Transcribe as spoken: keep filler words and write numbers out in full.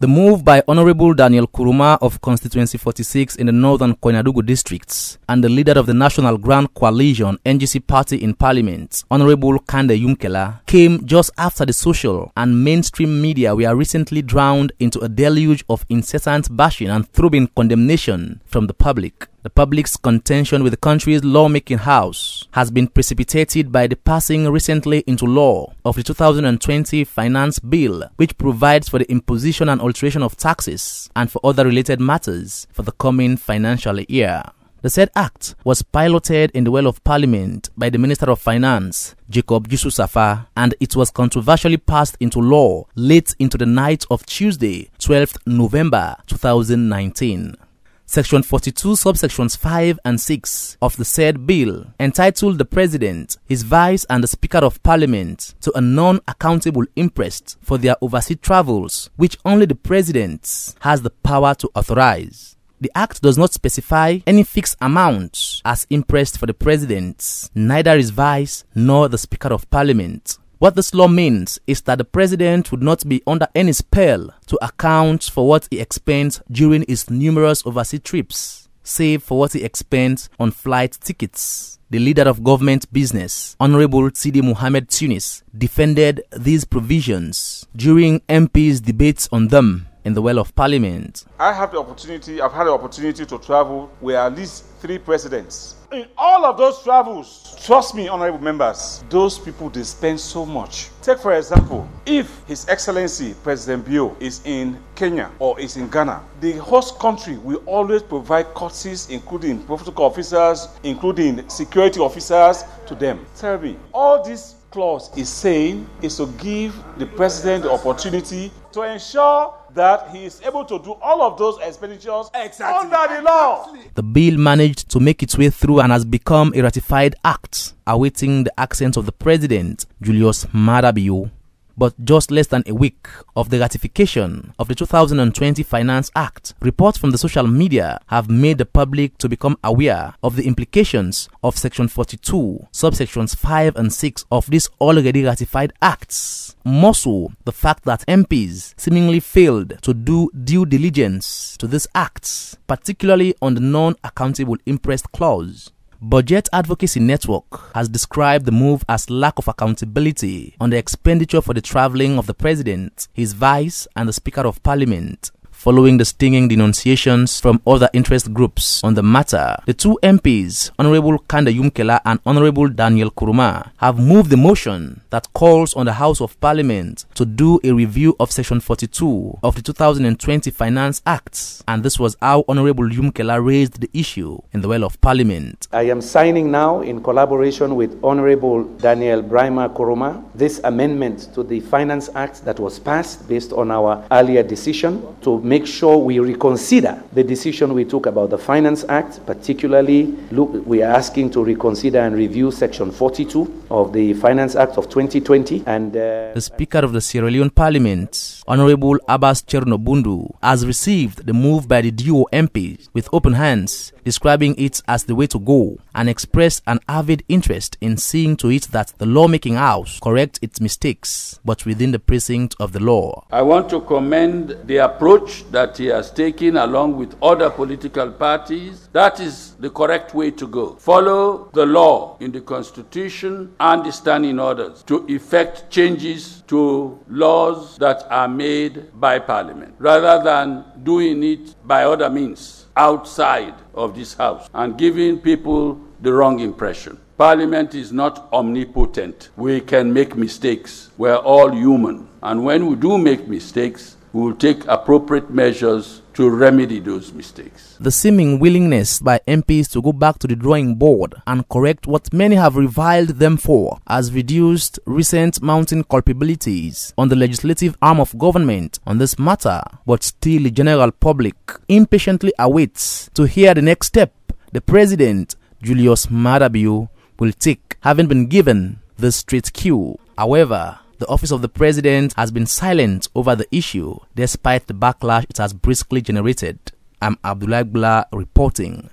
The move by Honorable Daniel Kuruma of Constituency forty-six in the Northern Koinadugu districts and the leader of the National Grand Coalition N G C party in Parliament, Honorable Kande Yumkela, came just after the social and mainstream media were recently drowned into a deluge of incessant bashing and throbbing condemnation from the public. The public's contention with the country's lawmaking house has been precipitated by the passing recently into law of the two thousand twenty Finance Bill, which provides for the imposition and alteration of taxes and for other related matters for the coming financial year. The said act was piloted in the well of Parliament by the Minister of Finance, Jacob Yusuf-Safa, and it was controversially passed into law late into the night of Tuesday, twelfth November two thousand nineteen. Section forty-two, subsections five and six of the said bill entitled the President, his Vice and the Speaker of Parliament to a non-accountable interest for their overseas travels, which only the President has the power to authorize. The Act does not specify any fixed amount as interest for the President, neither his Vice nor the Speaker of Parliament. What this law means is that the President would not be under any spell to account for what he expends during his numerous overseas trips, save for what he expends on flight tickets. The leader of government business, Honorable Sidi Mohammed Tunis, defended these provisions during M P's debates on them in the well of Parliament. I have the opportunity, I've had the opportunity to travel with at least three presidents. In all of those travels, trust me, honorable members, those people, they spend so much. Take for example, if His Excellency President Bio is in Kenya or is in Ghana, the host country will always provide courtesies, including protocol officers, including security officers to them. Tell me, all this clause is saying is to give the president the opportunity to ensure that he is able to do all of those expenditures exactly under the law. The bill managed to make its way through and has become a ratified act, awaiting the accent of the President, Julius Maada Bio. But just less than a week of the ratification of the two thousand twenty Finance Act, reports from the social media have made the public to become aware of the implications of Section forty-two, subsections five and six of these already ratified acts. More so, the fact that M Ps seemingly failed to do due diligence to these acts, particularly on the non-accountable interest clause. Budget Advocacy Network has described the move as lack of accountability on the expenditure for the traveling of the President, his Vice, and the Speaker of Parliament. Following the stinging denunciations from other interest groups on the matter, the two M Ps, Honorable Kande Yumkela and Honorable Daniel Kuruma, have moved the motion that calls on the House of Parliament to do a review of Section forty-two of the two thousand twenty Finance Act, and this was how Honorable Yumkela raised the issue in the well of Parliament. I am signing now, in collaboration with Honorable Daniel Brima Kuruma, this amendment to the Finance Act that was passed based on our earlier decision to make sure we reconsider the decision we took about the Finance Act. Particularly, look, we are asking to reconsider and review Section forty-two of the Finance Act of twenty twenty. And uh, the Speaker of the Sierra Leone Parliament, Honorable Abbas Chernobundu, has received the move by the duo M Ps with open hands, describing it as the way to go, and expressed an avid interest in seeing to it that the lawmaking house correct its mistakes, but within the precinct of the law. I want to commend the approach that he has taken along with other political parties. That is the correct way to go. Follow the law in the Constitution and the standing orders to effect changes to laws that are made by Parliament, rather than doing it by other means outside of this House and giving people the wrong impression. Parliament is not omnipotent. We can make mistakes. We're all human. And when we do make mistakes, we will take appropriate measures to remedy those mistakes. The seeming willingness by M Ps to go back to the drawing board and correct what many have reviled them for has reduced recent mounting culpabilities on the legislative arm of government on this matter, but still the general public impatiently awaits to hear the next step the President, Julius Maada Bio, will take, having been given the straight cue. However, the office of the President has been silent over the issue, despite the backlash it has briskly generated. I'm Abdullah Bla reporting.